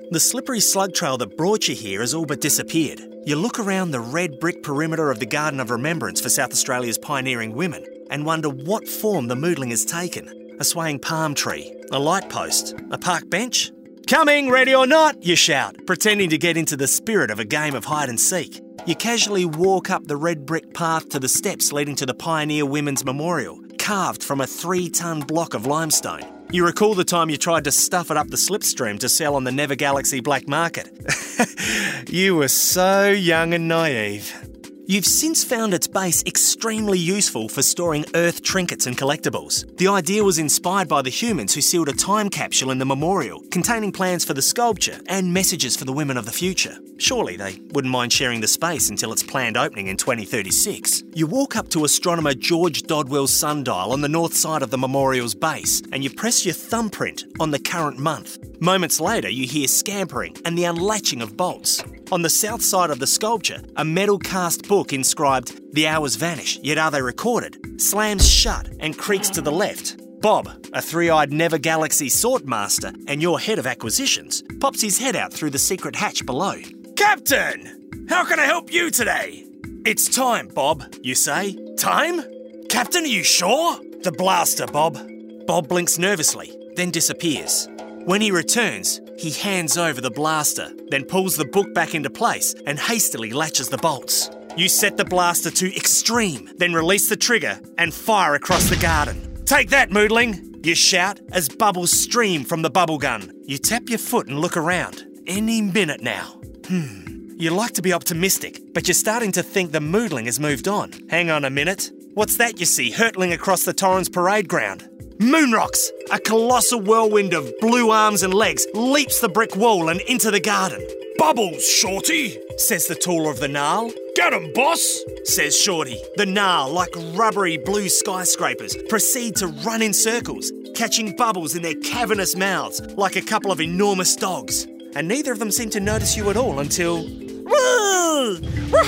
The slippery slug trail that brought you here has all but disappeared. You look around the red brick perimeter of the Garden of Remembrance for South Australia's pioneering women and wonder what form the moodling has taken. A swaying palm tree, a light post, a park bench? Coming, ready or not, you shout, pretending to get into the spirit of a game of hide and seek. You casually walk up the red brick path to the steps leading to the Pioneer Women's Memorial, carved from a 3-ton block of limestone. You recall the time you tried to stuff it up the slipstream to sell on the Never Galaxy black market. You were so young and naive. You've since found its base extremely useful for storing Earth trinkets and collectibles. The idea was inspired by the humans who sealed a time capsule in the memorial containing plans for the sculpture and messages for the women of the future. Surely they wouldn't mind sharing the space until its planned opening in 2036. You walk up to astronomer George Dodwell's sundial on the north side of the memorial's base and you press your thumbprint on the current month. Moments later, you hear scampering and the unlatching of bolts. On the south side of the sculpture, a metal cast book inscribed, "The hours vanish, yet are they recorded," slams shut and creaks to the left. Bob, a three-eyed Never Galaxy sort master and your head of acquisitions, pops his head out through the secret hatch below. "Captain! How can I help you today?" "It's time, Bob," you say. "Time? Captain, are you sure?" "The blaster, Bob." Bob blinks nervously, then disappears. When he returns, he hands over the blaster, then pulls the book back into place and hastily latches the bolts. You set the blaster to extreme, then release the trigger and fire across the garden. "Take that, moodling!" you shout as bubbles stream from the bubble gun. You tap your foot and look around. Any minute now. You like to be optimistic, but you're starting to think the moodling has moved on. Hang on a minute. What's that you see hurtling across the Torrens parade ground? Moonrocks! A colossal whirlwind of blue arms and legs leaps the brick wall and into the garden. "Bubbles, Shorty," says the taller of the Gnarl. "Get 'em, boss," says Shorty. The Gnarl, like rubbery blue skyscrapers, proceed to run in circles, catching bubbles in their cavernous mouths like a couple of enormous dogs. And neither of them seem to notice you at all until... Woo!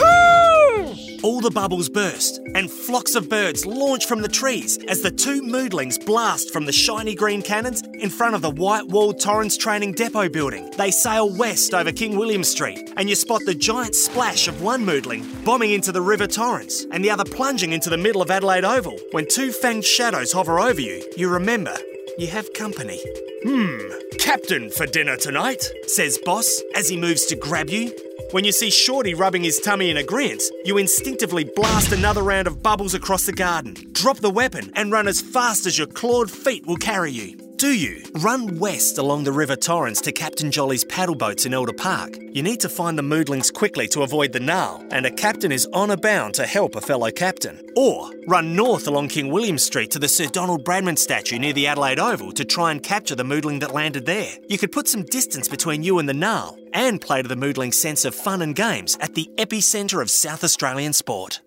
Woohoo! All the bubbles burst, and flocks of birds launch from the trees as the two moodlings blast from the shiny green cannons in front of the white-walled Torrens Training Depot building. They sail west over King William Street, and you spot the giant splash of one moodling bombing into the River Torrens, and the other plunging into the middle of Adelaide Oval. When two fanged shadows hover over you, you remember you have company. Captain for dinner tonight, says Boss as he moves to grab you. When you see Shorty rubbing his tummy in agreement, you instinctively blast another round of bubbles across the garden, drop the weapon and run as fast as your clawed feet will carry you. Do you? Run west along the River Torrens to Captain Jolly's paddle boats in Elder Park. You need to find the moodlings quickly to avoid the Gnarl, and a captain is honour bound to help a fellow captain. Or run north along King William Street to the Sir Donald Bradman statue near the Adelaide Oval to try and capture the moodling that landed there. You could put some distance between you and the Gnarl, and play to the moodling's sense of fun and games at the epicentre of South Australian sport.